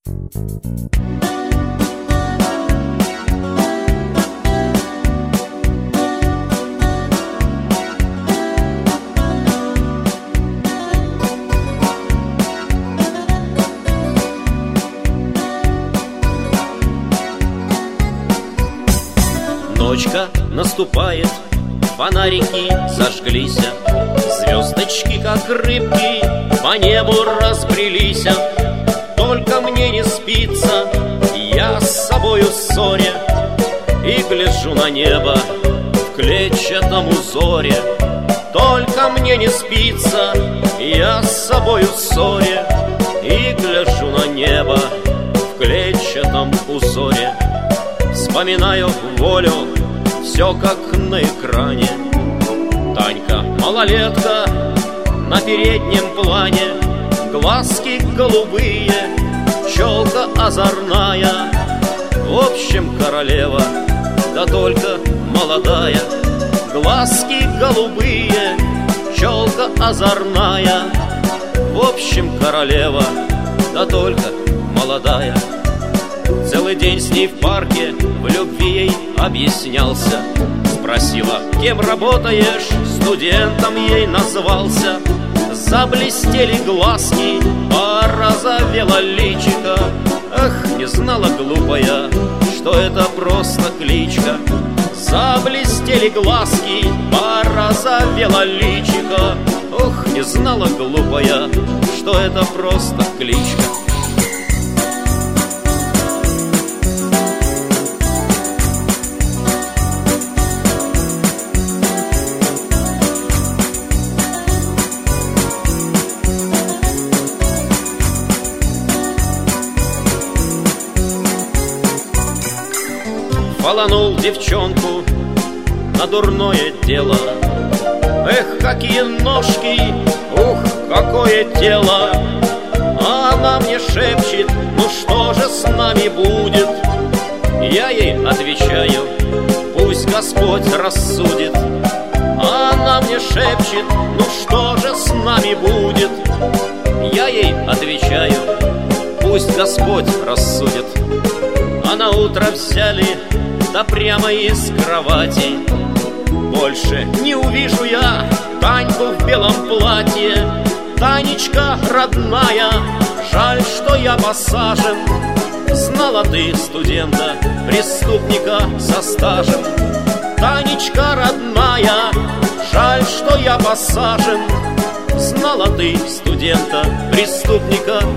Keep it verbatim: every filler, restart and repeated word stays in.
Ночка наступает, фонарики зажглись, звездочки, как рыбки, по небу разбрелись. Только мне не спится, я с собою ссоря, и гляжу на небо в клетчатом узоре. Только мне не спится, я с собою ссоря, и гляжу на небо в клетчатом узоре. Вспоминаю волю, все как на экране. Танька, малолетка, на переднем плане, глазки голубые, челка озорная. В общем, королева, да только молодая. Глазки голубые, челка озорная. В общем, королева, да только молодая. Целый день с ней в парке в любви ей объяснялся. Спросила, кем работаешь, студентом ей назвался. Заблестели глазки, порозовела личико. Ах, не знала глупая, что это просто кличка. Заблестели глазки, порозовела личико. Ох, не знала глупая, что это просто кличка. Фаланул девчонку на дурное дело. Эх, какие ножки, ух, какое тело. А она мне шепчет, ну что же с нами будет? Я ей отвечаю, пусть Господь рассудит. А она мне шепчет, ну что же с нами будет? Я ей отвечаю, пусть Господь рассудит. А на утро взяли, да прямо из кровати. Больше не увижу я Таньку в белом платье. Танечка, родная, жаль, что я посажен. Знала ты студента, преступника со стажем. Танечка, родная, жаль, что я посажен. Знала ты студента, преступника